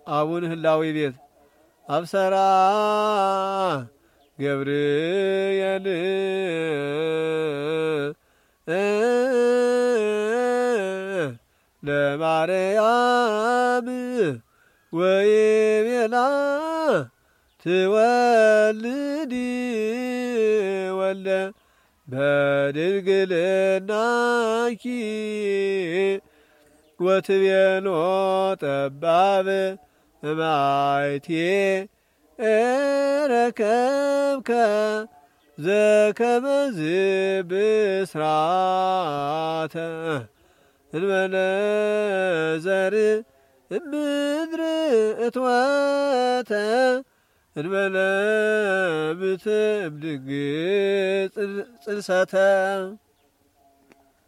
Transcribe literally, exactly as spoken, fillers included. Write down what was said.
አቡነ ህላዊ ቤት አብሰራ ገብርኤል ለማርያም ወይቤላ ትወልዲ ወልደ በድንግልናኪ ወትቤሎ ጠባብ እማይቴ ረከብከ ዘከመዝ ብስራተ እንበለ ዘር እምድር እትወተ እንበለ ብትእምድግ ጽንሰተ